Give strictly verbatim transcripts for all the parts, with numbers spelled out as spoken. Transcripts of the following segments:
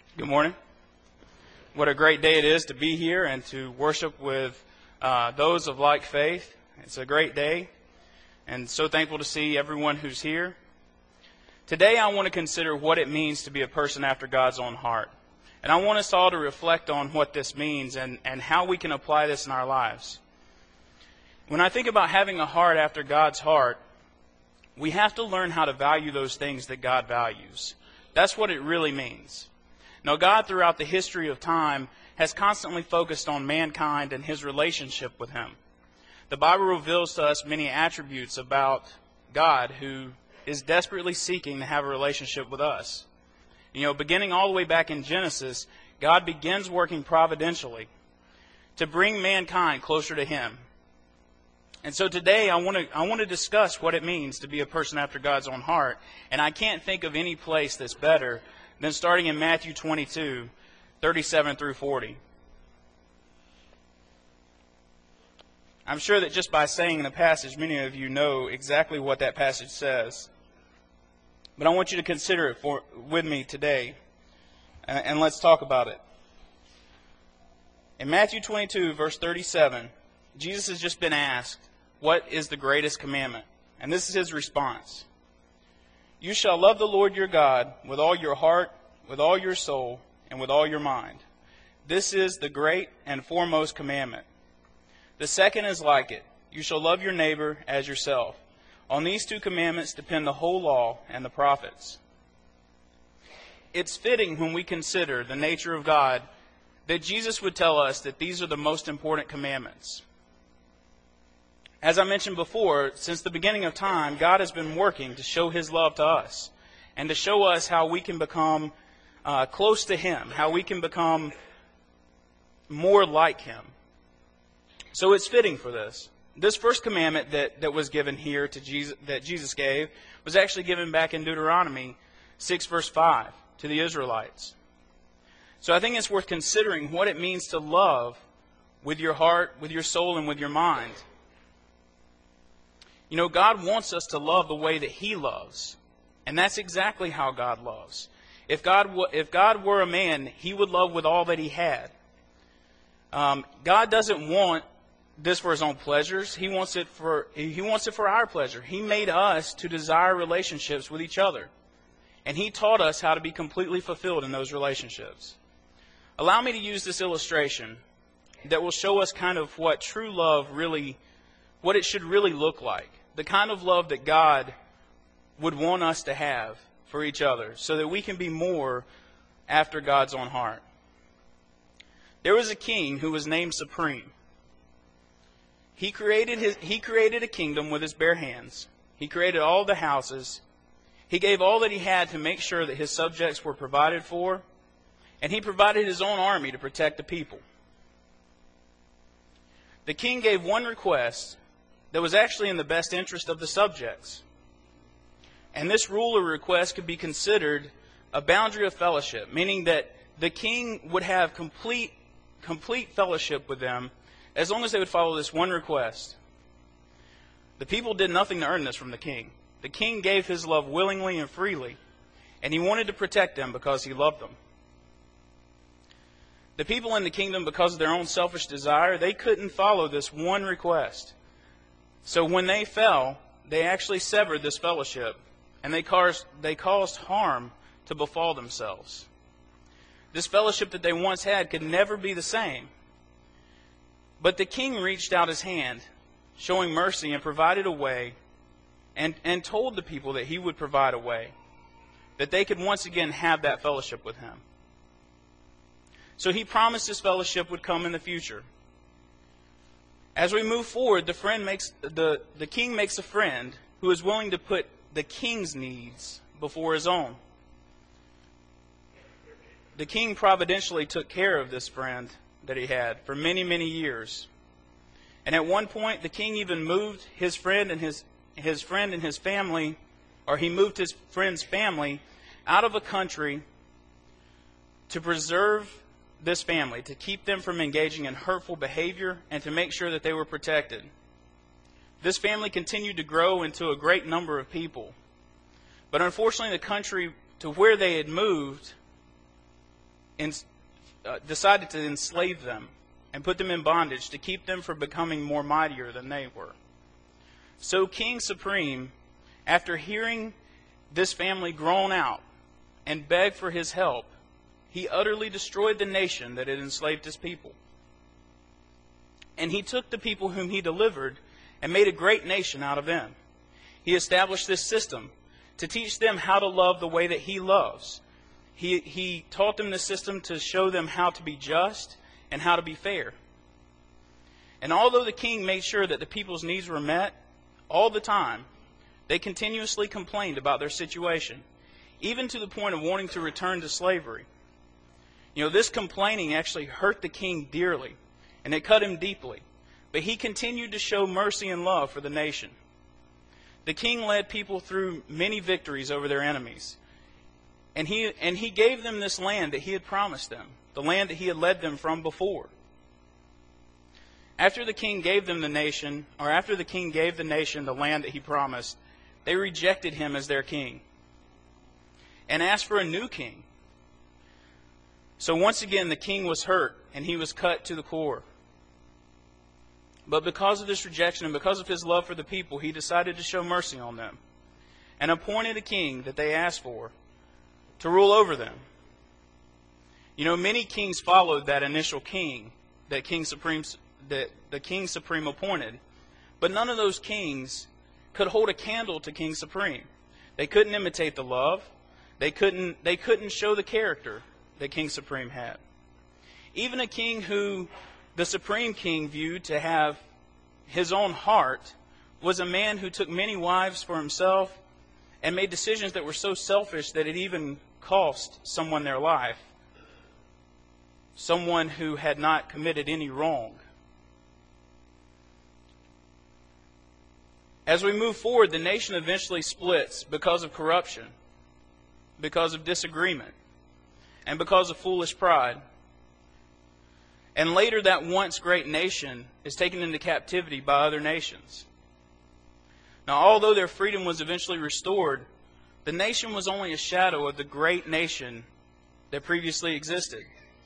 Good morning. What a great day it is to be here and to worship with uh, those of like faith. It's a great day, and so thankful to see everyone who's here. Today I want to consider what it means to be a person after God's own heart. And I want us all to reflect on what this means and, and how we can apply this in our lives. When I think about having a heart after God's heart, we have to learn how to value those things that God values. That's what it really means. Now, God, throughout the history of time, has constantly focused on mankind and His relationship with Him. The Bible reveals to us many attributes about God who is desperately seeking to have a relationship with us. You know, beginning all the way back in Genesis, God begins working providentially to bring mankind closer to Him. And so today I want to I want to discuss what it means to be a person after God's own heart. And I can't think of any place that's better than starting in Matthew twenty-two, thirty-seven through forty. I'm sure that just by saying the passage, many of you know exactly what that passage says. But I want you to consider it for, with me today, and, and let's talk about it. In Matthew twenty-two, verse thirty-seven, Jesus has just been asked, what is the greatest commandment? And this is His response. You shall love the Lord your God with all your heart, with all your soul, and with all your mind. This is the great and foremost commandment. The second is like it. You shall love your neighbor as yourself. On these two commandments depend the whole law and the prophets. It's fitting when we consider the nature of God that Jesus would tell us that these are the most important commandments. As I mentioned before, since the beginning of time, God has been working to show His love to us and to show us how we can become uh, close to Him, how we can become more like Him. So it's fitting for this. This first commandment that, that was given here to Jesus, that Jesus gave, was actually given back in Deuteronomy six, verse five, to the Israelites. So I think it's worth considering what it means to love with your heart, with your soul, and with your mind. You know, God wants us to love the way that He loves. And that's exactly how God loves. If God, w- if God were a man, He would love with all that He had. Um, God doesn't want this for His own pleasures. He wants it for, He wants it for our pleasure. He made us to desire relationships with each other. And He taught us how to be completely fulfilled in those relationships. Allow me to use this illustration that will show us kind of what true love really, what it should really look like. The kind of love that God would want us to have for each other so that we can be more after God's own heart. There was a king who was named Supreme. He created his, he created a kingdom with his bare hands. He created all the houses. He gave all that he had to make sure that his subjects were provided for. And he provided his own army to protect the people. The king gave one request that was actually in the best interest of the subjects. And this rule or request could be considered a boundary of fellowship, meaning that the king would have complete, complete fellowship with them as long as they would follow this one request. The people did nothing to earn this from the king. The king gave his love willingly and freely, and he wanted to protect them because he loved them. The people in the kingdom, because of their own selfish desire, they couldn't follow this one request. So when they fell, they actually severed this fellowship, and they caused, they caused harm to befall themselves. This fellowship that they once had could never be the same. But the king reached out his hand, showing mercy, and provided a way, and, and told the people that he would provide a way, that they could once again have that fellowship with him. So he promised this fellowship would come in the future. As we move forward, the friend makes the, the king makes a friend who is willing to put the king's needs before his own. The king providentially took care of this friend that he had for many, many years. And at one point, the king even moved his friend and his his friend and his family, or he moved his friend's family out of a country to preserve this family, to keep them from engaging in hurtful behavior and to make sure that they were protected. This family continued to grow into a great number of people. But unfortunately, the country to where they had moved in, uh, decided to enslave them and put them in bondage to keep them from becoming more mightier than they were. So King Supreme, after hearing this family groan out and beg for his help, he utterly destroyed the nation that had enslaved his people. And he took the people whom he delivered and made a great nation out of them. He established this system to teach them how to love the way that he loves. He, he taught them this system to show them how to be just and how to be fair. And although the king made sure that the people's needs were met all the time, they continuously complained about their situation, even to the point of wanting to return to slavery. You know, this complaining actually hurt the king dearly, and it cut him deeply. But he continued to show mercy and love for the nation. The king led people through many victories over their enemies. And he, and he gave them this land that he had promised them, the land that he had led them from before. After the king gave them the nation, or after the king gave the nation the land that he promised, they rejected him as their king and asked for a new king. So once again, the king was hurt and he was cut to the core. But because of this rejection and because of his love for the people, he decided to show mercy on them and appointed a king that they asked for to rule over them. You know, many kings followed that initial king that King Supreme, that the King Supreme appointed, but none of those kings could hold a candle to King Supreme. They couldn't imitate the love. They couldn't, they couldn't show the character that King Supreme had. Even a king who the Supreme King viewed to have his own heart was a man who took many wives for himself and made decisions that were so selfish that it even cost someone their life, someone who had not committed any wrong. As we move forward, the nation eventually splits because of corruption, because of disagreement, and because of foolish pride. And later, that once great nation is taken into captivity by other nations. Now, although their freedom was eventually restored, the nation was only a shadow of the great nation that previously existed.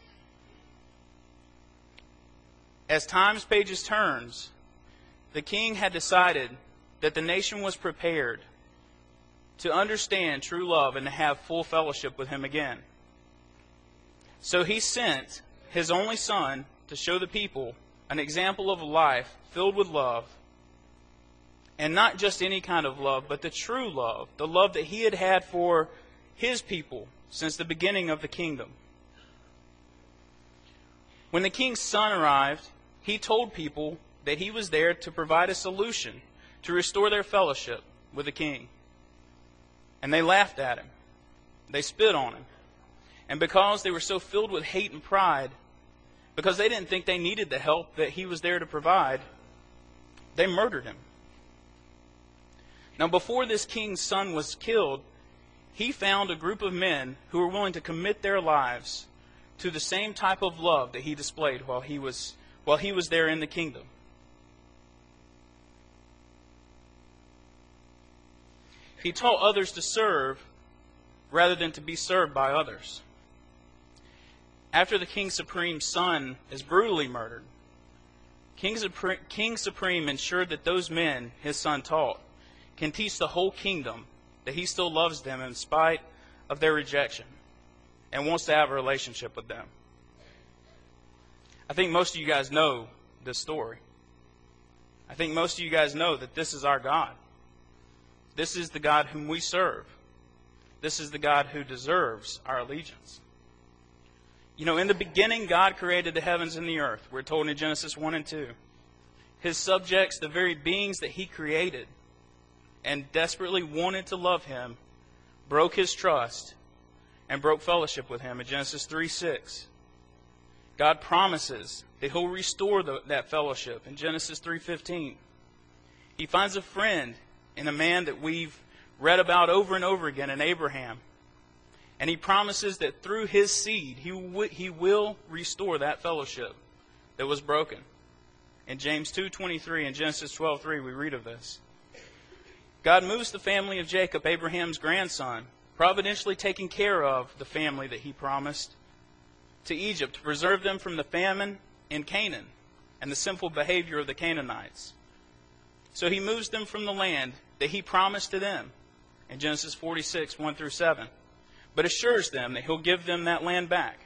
As time's pages turns, the king had decided that the nation was prepared to understand true love and to have full fellowship with him again. So he sent his only son to show the people an example of a life filled with love, and not just any kind of love, but the true love, the love that he had had for his people since the beginning of the kingdom. When the king's son arrived, he told people that he was there to provide a solution to restore their fellowship with the king. And they laughed at him. They spit on him. And because they were so filled with hate and pride, because they didn't think they needed the help that he was there to provide, they murdered him. Now, before this king's son was killed, he found a group of men who were willing to commit their lives to the same type of love that he displayed while he was, while he was there in the kingdom. He taught others to serve rather than to be served by others. After the King Supreme's son is brutally murdered, King Supreme, King Supreme ensured that those men his son taught can teach the whole kingdom that he still loves them in spite of their rejection and wants to have a relationship with them. I think most of you guys know this story. I think most of you guys know that this is our God. This is the God whom we serve. This is the God who deserves our allegiance. You know, in the beginning, God created the heavens and the earth. We're told in Genesis one and two. His subjects, the very beings that he created and desperately wanted to love him, broke his trust and broke fellowship with him in Genesis three six. God promises that he'll restore the, that fellowship in Genesis three fifteen. He finds a friend in a man that we've read about over and over again in Abraham. And he promises that through his seed, he, w- he will restore that fellowship that was broken. In James two twenty-three and Genesis twelve three, we read of this. God moves the family of Jacob, Abraham's grandson, providentially taking care of the family that he promised, to Egypt to preserve them from the famine in Canaan and the sinful behavior of the Canaanites. So he moves them from the land that he promised to them in Genesis forty-six, one through seven, but assures them that he'll give them that land back.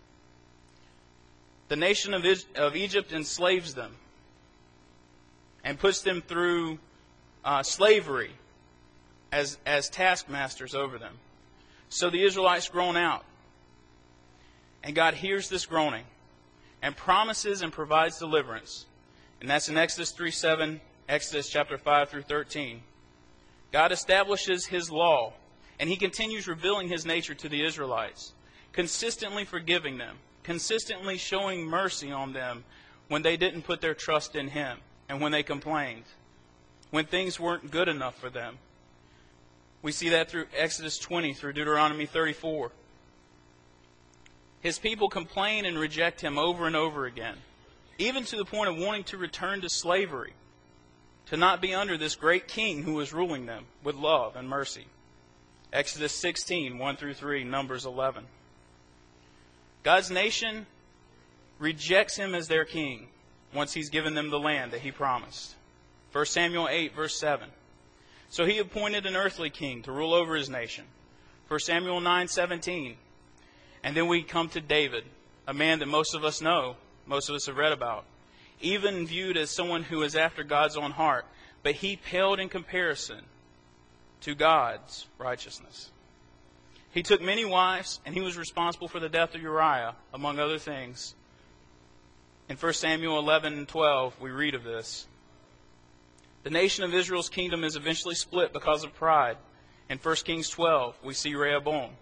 The nation of, of Egypt enslaves them and puts them through uh, slavery as, as taskmasters over them. So the Israelites groan out. And God hears this groaning and promises and provides deliverance. And that's in Exodus three seven, Exodus chapter five through thirteen. God establishes His law, and He continues revealing His nature to the Israelites, consistently forgiving them, consistently showing mercy on them when they didn't put their trust in Him and when they complained, when things weren't good enough for them. We see that through Exodus twenty, through Deuteronomy thirty-four. His people complain and reject Him over and over again, even to the point of wanting to return to slavery, to not be under this great king who was ruling them with love and mercy. Exodus sixteen, one through three, Numbers eleven. God's nation rejects Him as their king once He's given them the land that He promised. First Samuel eight, verse seven. So He appointed an earthly king to rule over His nation. First Samuel nine, seventeen. And then we come to David, a man that most of us know, most of us have read about, even viewed as someone who is after God's own heart, but he paled in comparison to God's righteousness. He took many wives, and he was responsible for the death of Uriah, among other things. In First Samuel eleven and twelve, we read of this. The nation of Israel's kingdom is eventually split because of pride. In First Kings twelve, we see Rehoboam.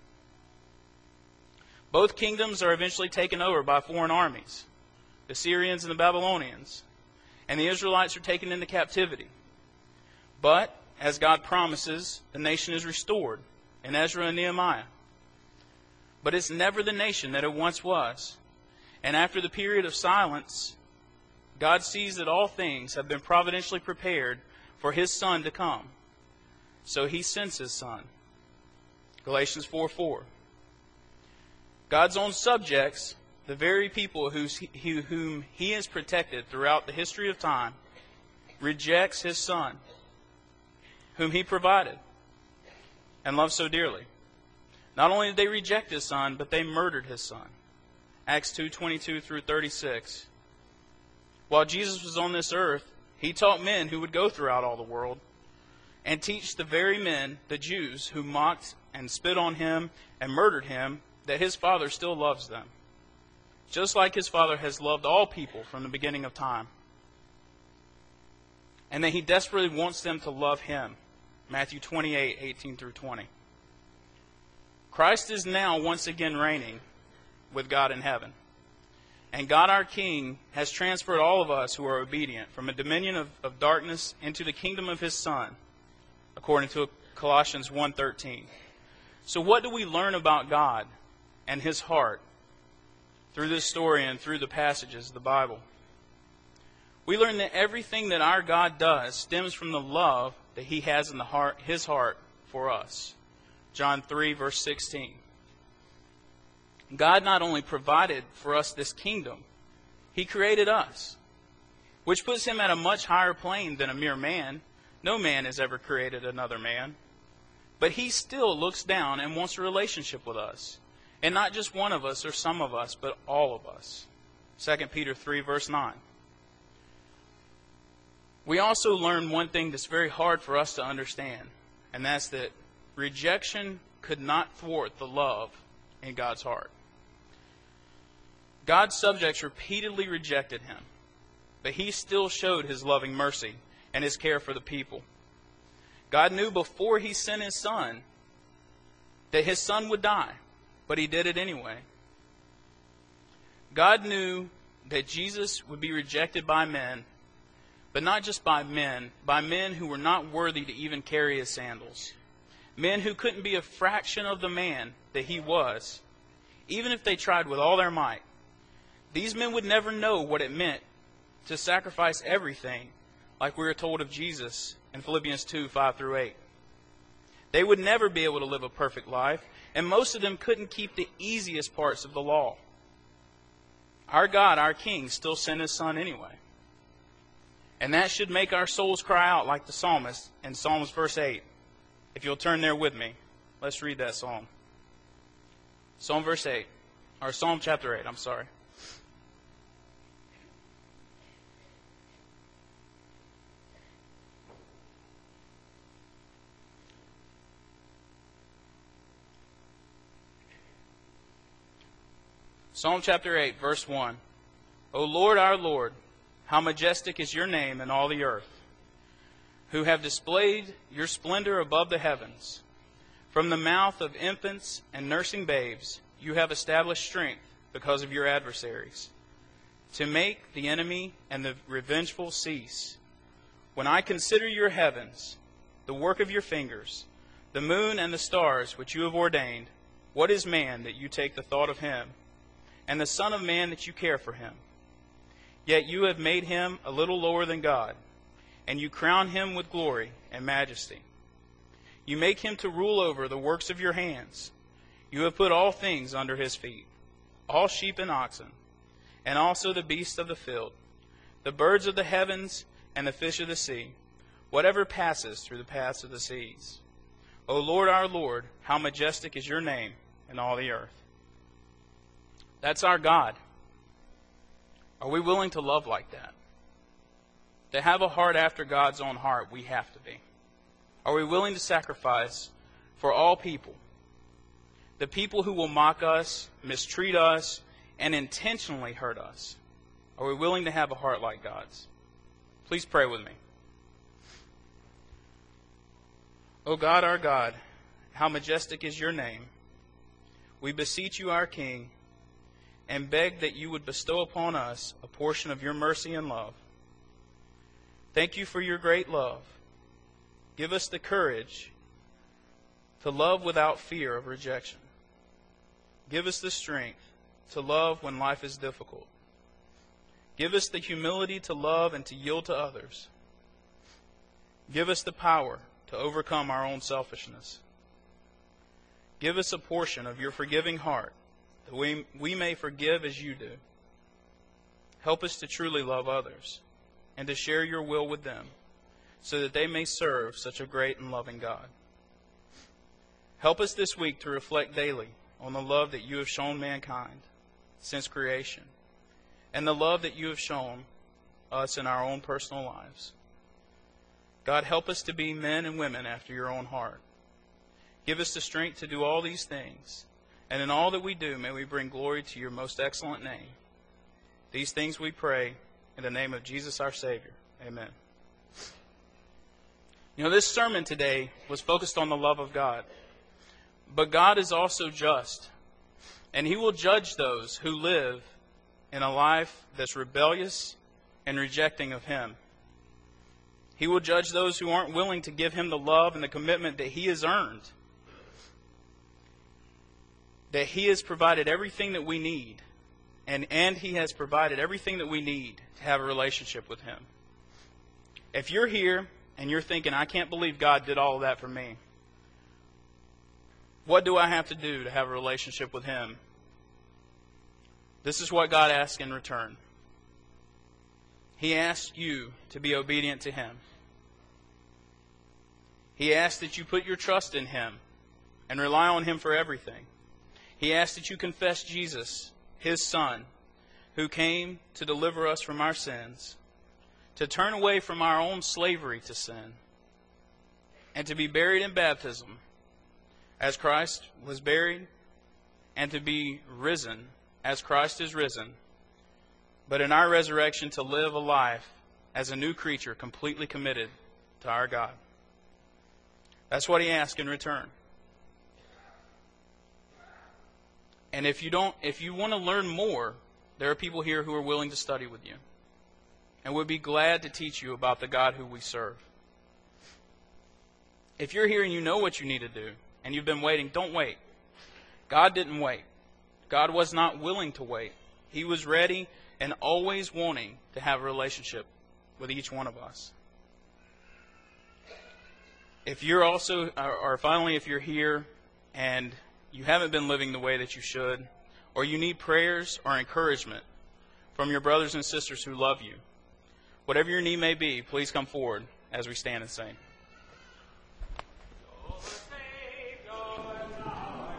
Both kingdoms are eventually taken over by foreign armies, the Syrians and the Babylonians, and the Israelites are taken into captivity. But, as God promises, the nation is restored in Ezra and Nehemiah. But it's never the nation that it once was. And after the period of silence, God sees that all things have been providentially prepared for His Son to come. So He sends His Son. Galatians four four. God's own subjects, the very people whose, whom He has protected throughout the history of time, rejects His Son, whom He provided and loved so dearly. Not only did they reject His Son, but they murdered His Son. Acts two twenty-two through thirty-six. While Jesus was on this earth, He taught men who would go throughout all the world and teach the very men, the Jews, who mocked and spit on Him and murdered Him, that His Father still loves them, just like His Father has loved all people from the beginning of time, and that He desperately wants them to love Him. Matthew twenty-eight, eighteen through twenty. Christ is now once again reigning with God in heaven, and God our King has transferred all of us who are obedient from a dominion of, of darkness into the kingdom of His Son, according to Colossians one thirteen. So what do we learn about God and His heart through this story and through the passages of the Bible? We learn that everything that our God does stems from the love that He has in the heart, His heart for us. John three, verse sixteen. God not only provided for us this kingdom, He created us, which puts Him at a much higher plane than a mere man. No man has ever created another man. But He still looks down and wants a relationship with us. And not just one of us or some of us, but all of us. Second Peter three, verse nine. We also learn one thing that's very hard for us to understand, and that's that rejection could not thwart the love in God's heart. God's subjects repeatedly rejected Him, but He still showed His loving mercy and His care for the people. God knew before He sent His Son that His Son would die, but He did it anyway. God knew that Jesus would be rejected by men, but not just by men, by men who were not worthy to even carry His sandals. Men who couldn't be a fraction of the man that He was, even if they tried with all their might. These men would never know what it meant to sacrifice everything, like we are told of Jesus in Philippians two, five through eight. They would never be able to live a perfect life, and most of them couldn't keep the easiest parts of the law, our God, our King, still sent His Son anyway. And that should make our souls cry out like the psalmist in Psalms verse eight. If you'll turn there with me, let's read that psalm. Psalm verse eight, or Psalm chapter eight, I'm sorry. Psalm chapter eight, verse one. O Lord, our Lord, how majestic is your name in all the earth, who have displayed your splendor above the heavens. From the mouth of infants and nursing babes, you have established strength because of your adversaries, to make the enemy and the revengeful cease. When I consider your heavens, the work of your fingers, the moon and the stars which you have ordained, what is man that you take the thought of him, and the Son of Man that you care for him? Yet you have made him a little lower than God, and you crown him with glory and majesty. You make him to rule over the works of your hands. You have put all things under his feet, all sheep and oxen, and also the beasts of the field, the birds of the heavens and the fish of the sea, whatever passes through the paths of the seas. O Lord, our Lord, how majestic is your name in all the earth. That's our God. Are we willing to love like that? To have a heart after God's own heart, we have to be. Are we willing to sacrifice for all people? The people who will mock us, mistreat us, and intentionally hurt us. Are we willing to have a heart like God's? Please pray with me. O God, our God, how majestic is your name. We beseech you, our King, and beg that you would bestow upon us a portion of your mercy and love. Thank you for your great love. Give us the courage to love without fear of rejection. Give us the strength to love when life is difficult. Give us the humility to love and to yield to others. Give us the power to overcome our own selfishness. Give us a portion of your forgiving heart, that we, we may forgive as you do. Help us to truly love others and to share your will with them, so that they may serve such a great and loving God. Help us this week to reflect daily on the love that you have shown mankind since creation, and the love that you have shown us in our own personal lives. God, help us to be men and women after your own heart. Give us the strength to do all these things, and in all that we do, may we bring glory to your most excellent name. These things we pray in the name of Jesus our Savior. Amen. You know, this sermon today was focused on the love of God. But God is also just, and He will judge those who live in a life that's rebellious and rejecting of Him. He will judge those who aren't willing to give Him the love and the commitment that He has earned. That He has provided everything that we need, and, and He has provided everything that we need to have a relationship with Him. If you're here and you're thinking, I can't believe God did all of that for me, what do I have to do to have a relationship with Him? This is what God asks in return. He asks you to be obedient to Him. He asks that you put your trust in Him and rely on Him for everything. He asks that you confess Jesus, His Son, who came to deliver us from our sins, to turn away from our own slavery to sin, and to be buried in baptism as Christ was buried, and to be risen as Christ is risen, but in our resurrection to live a life as a new creature completely committed to our God. That's what He asks in return. And if you don't, if you want to learn more, there are people here who are willing to study with you, and would be glad to teach you about the God who we serve. If you're here and you know what you need to do, and you've been waiting, don't wait. God didn't wait. God was not willing to wait. He was ready and always wanting to have a relationship with each one of us. If you're also, or finally, if you're here and you haven't been living the way that you should, or you need prayers or encouragement, from your brothers and sisters who love you. Whatever your need may be, please come forward as we stand and sing.